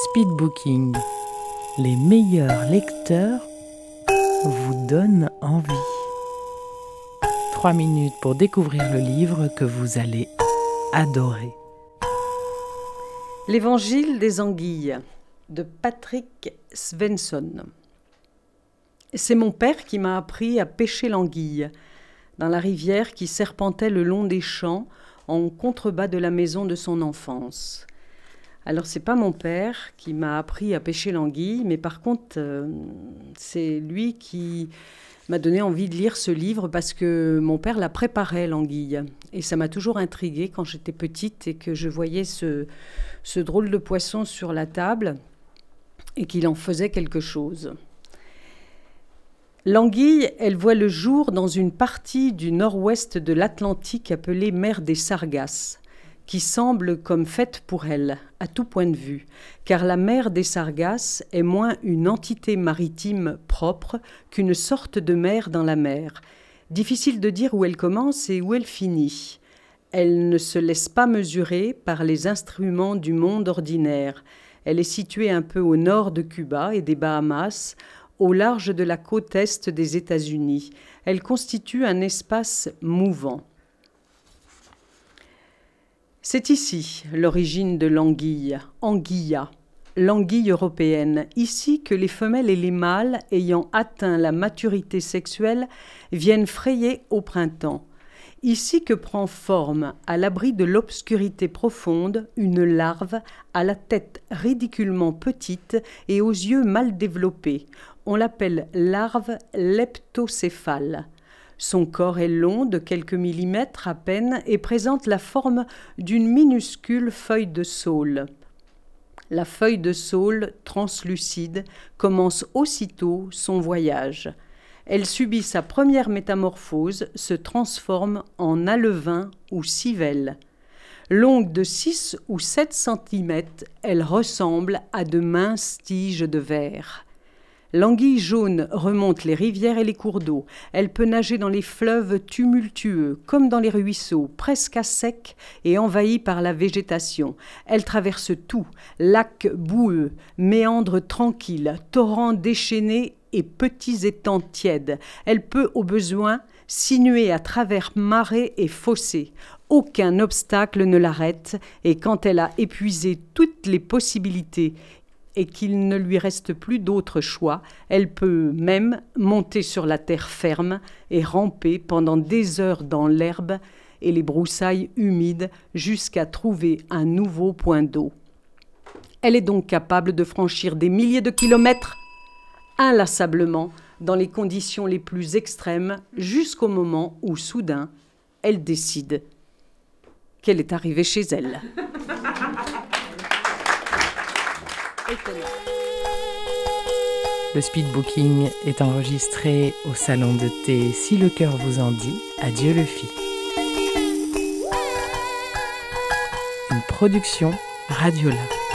Speedbooking, les meilleurs lecteurs vous donnent envie. 3 minutes pour découvrir le livre que vous allez adorer. L'Évangile des anguilles de Patrick Svensson. C'est mon père qui m'a appris à pêcher l'anguille dans la rivière qui serpentait le long des champs en contrebas de la maison de son enfance. Alors c'est pas mon père qui m'a appris à pêcher l'anguille, mais par contre c'est lui qui m'a donné envie de lire ce livre parce que mon père la préparait, l'anguille. Et ça m'a toujours intriguée quand j'étais petite et que je voyais ce drôle de poisson sur la table et qu'il en faisait quelque chose. L'anguille, elle voit le jour dans une partie du nord-ouest de l'Atlantique appelée mer des Sargasses, qui semble comme faite pour elle, à tout point de vue, car la mer des Sargasses est moins une entité maritime propre qu'une sorte de mer dans la mer. Difficile de dire où elle commence et où elle finit. Elle ne se laisse pas mesurer par les instruments du monde ordinaire. Elle est située un peu au nord de Cuba et des Bahamas, au large de la côte est des États-Unis. Elle constitue un espace mouvant. C'est ici l'origine de l'anguille, Anguilla, l'anguille européenne. Ici que les femelles et les mâles ayant atteint la maturité sexuelle viennent frayer au printemps. Ici que prend forme, à l'abri de l'obscurité profonde, une larve à la tête ridiculement petite et aux yeux mal développés. On l'appelle larve leptocéphale. Son corps est long de quelques millimètres à peine et présente la forme d'une minuscule feuille de saule. La feuille de saule, translucide, commence aussitôt son voyage. Elle subit sa première métamorphose, se transforme en alevin ou civelle. Longue de 6 ou 7 cm, elle ressemble à de minces tiges de verre. L'anguille jaune remonte les rivières et les cours d'eau. Elle peut nager dans les fleuves tumultueux, comme dans les ruisseaux, presque à sec et envahis par la végétation. Elle traverse tout, lacs boueux, méandres tranquilles, torrents déchaînés et petits étangs tièdes. Elle peut, au besoin, sinuer à travers marais et fossés. Aucun obstacle ne l'arrête, et quand elle a épuisé toutes les possibilités et qu'il ne lui reste plus d'autre choix, elle peut même monter sur la terre ferme et ramper pendant des heures dans l'herbe et les broussailles humides jusqu'à trouver un nouveau point d'eau. Elle est donc capable de franchir des milliers de kilomètres inlassablement dans les conditions les plus extrêmes jusqu'au moment où, soudain, elle décide qu'elle est arrivée chez elle. Le speedbooking est enregistré au salon de thé Si le cœur vous en dit, à Dieu le fit. Une production Radiola.